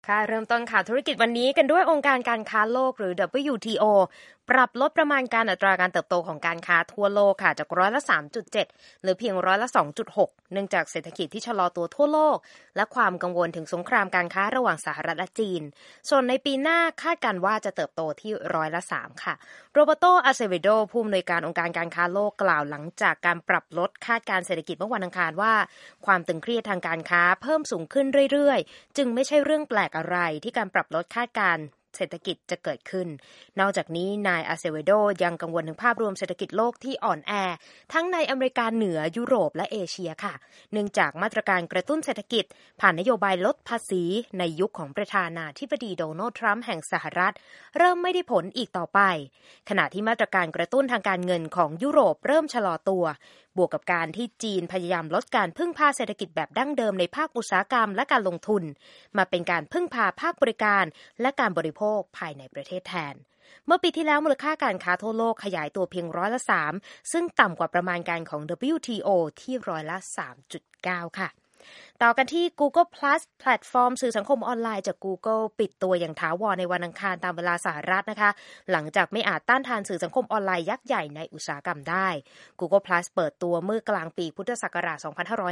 ค่ะเริ่มต้นข่าวธุรกิจวันนี้กันด้วยองค์การการค้าโลกหรือ WTO ปรับลดประมาณการอัตราการเติบโตของการค้าทั่วโลกค่ะจากร้อยละ 3.7 เหลือเพียงร้อยละ 2.6 เนื่องจากเศรษฐกิจที่ชะลอตัวทั่วโลกและความกังวลถึงสงครามการค้าระหว่างสหรัฐและจีนส่วนในปีหน้าคาดการว่าจะเติบโตที่ร้อยละ 3 ค่ะโรเบโต อาเซเวโดผู้อำนวยการองค์การการค้าโลกกล่าวหลังจากการปรับลดคาดการเศรษฐกิจเมื่อวันอังคารว่าความตึงเครียดทางการค้าเพิ่มสูงขึ้นเรื่อยๆจึงไม่ใช่เรื่องแปลกอะไรที่การปรับลดคาดการณ์เศรษฐกิจจะเกิดขึ้นนอกจากนี้นายอาเซเวโดยังกังวลถึงภาพรวมเศรษฐกิจโลกที่อ่อนแอทั้งในอเมริกาเหนือยุโรปและเอเชียค่ะเนื่องจากมาตรการกระตุ้นเศรษฐกิจผ่านนโยบายลดภาษีในยุคของประธานาธิบดีโดนัลด์ทรัมป์แห่งสหรัฐเริ่มไม่ได้ผลอีกต่อไปขณะที่มาตรการกระตุ้นทางการเงินของยุโรปเริ่มชะลอตัวบวกกับการที่จีนพยายามลดการพึ่งพาเศรษฐกิจแบบดั้งเดิมในภาคอุตสาหกรรมและการลงทุนมาเป็นการพึ่งพาภาคบริการและการบริโภคภายในประเทศแทนเมื่อปีที่แล้วมูลค่าการค้าทั่วโลกขยายตัวเพียงร้อยละ 3ซึ่งต่ำกว่าประมาณการของ WTO ที่ร้อยละ 3.9 ค่ะต่อกันที่ Google Plus แพลตฟอร์มสื่อสังคมออนไลน์จาก Google ปิดตัวอย่างถาวรในวันอังคารตามเวลาสหรัฐนะคะหลังจากไม่อาจต้านทานสื่อสังคมออนไลน์ยักษ์ใหญ่ในอุตสาหกรรมได้ Google Plus เปิดตัวเมื่อกลางปีพุทธศักราช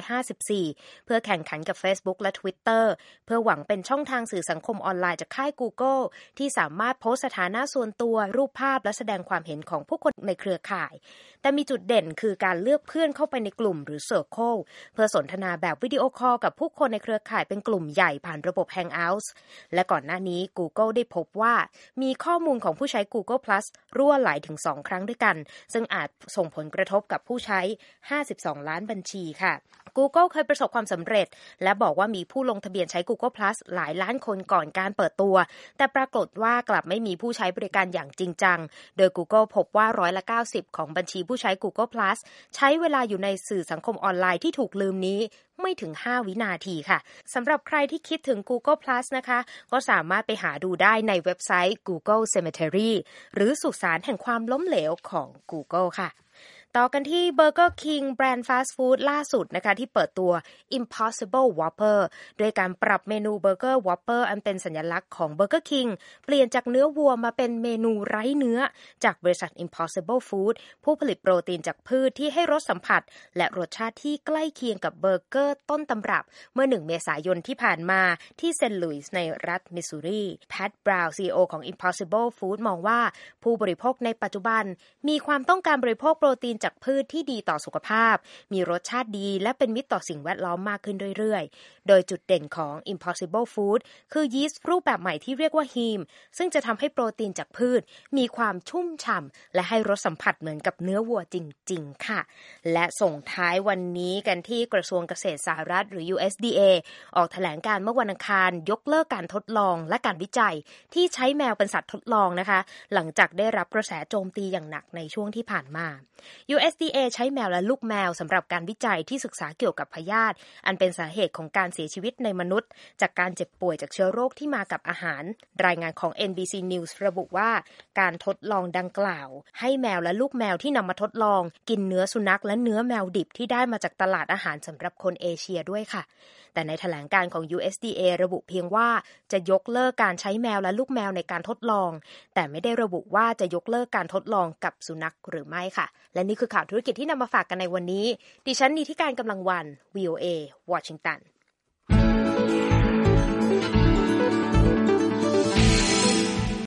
2554 เพื่อแข่งขันกับ Facebook และ Twitter เพื่อหวังเป็นช่องทางสื่อสังคมออนไลน์จากค่าย Google ที่สามารถโพสต์สถานะส่วนตัวรูปภาพและแสดงความเห็นของผู้คนในเครือข่ายแต่มีจุดเด่นคือการเลือกเพื่อนเข้าไปในกลุ่มหรือ Circle เพื่อสนทนาแบบวิดีโอคอลกับผู้คนในเครือข่ายเป็นกลุ่มใหญ่ผ่านระบบ Hangouts และก่อนหน้านี้ Google ได้พบว่ามีข้อมูลของผู้ใช้ Google Plus รั่วไหลถึง2ครั้งด้วยกันซึ่งอาจส่งผลกระทบกับผู้ใช้52ล้านบัญชีค่ะ Google เคยประสบความสำเร็จและบอกว่ามีผู้ลงทะเบียนใช้ Google Plus หลายล้านคนก่อนการเปิดตัวแต่ปรากฏว่ากลับไม่มีผู้ใช้บริการอย่างจริงจังโดย Google พบว่าร้อยละ 90 ของบัญชีผู้ใช้ Google Plus ใช้เวลาอยู่ในสื่อสังคมออนไลน์ที่ถูกลืมนี้ไม่ถึง5วินาทีค่ะสำหรับใครที่คิดถึง Google Plus นะคะก็สามารถไปหาดูได้ในเว็บไซต์ Google Cemetery หรือสุสานแห่งความล้มเหลวของ Google ค่ะต่อกันที่ Burger King แบรนด์ฟาสต์ฟู้ดล่าสุดนะคะที่เปิดตัว Impossible Whopper โดยการปรับเมนูเบอร์เกอร์ Whopper อันเป็นสัญลักษณ์ของ Burger King เปลี่ยนจากเนื้อวัวมาเป็นเมนูไร้เนื้อจากบริษัท Impossible Food ผู้ผลิตโปรตีนจากพืชที่ให้รสสัมผัสและรสชาติที่ใกล้เคียงกับเบอร์เกอร์ต้นตำรับเมื่อ1เมษายนที่ผ่านมาที่เซนต์หลุยส์ในรัฐมิสซูรีแพทบราวน์ CEO ของ Impossible Food มองว่าผู้บริโภคในปัจจุบันมีความต้องการบริโภคโปรตีนจากพืชที่ดีต่อสุขภาพมีรสชาติดีและเป็นมิตรต่อสิ่งแวดล้อมมากขึ้นเรื่อยๆโดยจุดเด่นของ Impossible Food คือยีสต์รูปแบบใหม่ที่เรียกว่า Heme ซึ่งจะทำให้โปรตีนจากพืชมีความชุ่มฉ่ำและให้รสสัมผัสเหมือนกับเนื้อวัวจริงๆค่ะและส่งท้ายวันนี้กันที่กระทรวงเกษตรสหรัฐหรือ USDA ออกแถลงการเมื่อวันอังคารยกเลิกการทดลองและการวิจัยที่ใช้แมวเป็นสัตว์ทดลองนะคะหลังจากได้รับกระแสโจมตีอย่างหนักในช่วงที่ผ่านมา USDA ใช้แมวและลูกแมวสำหรับการวิจัยที่ศึกษาเกี่ยวกับพยาธิอันเป็นสาเหตุของการเสียชีวิตในมนุษย์จากการเจ็บป่วยจากเชื้อโรคที่มากับอาหารรายงานของ NBC News ระบุว่าการทดลองดังกล่าวให้แมวและลูกแมวที่นำมาทดลองกินเนื้อสุนัขและเนื้อแมวดิบที่ได้มาจากตลาดอาหารสำหรับคนเอเชียด้วยค่ะแต่ในแถลงการของ USDA ระบุเพียงว่าจะยกเลิกการใช้แมวและลูกแมวในการทดลองแต่ไม่ได้ระบุว่าจะยกเลิกการทดลองกับสุนัขหรือไม่ค่ะและนี่คือข่าวธุรกิจที่นำมาฝากกันในวันนี้ดิฉันนีธิการกำลังวัน VOA วอชิงตัน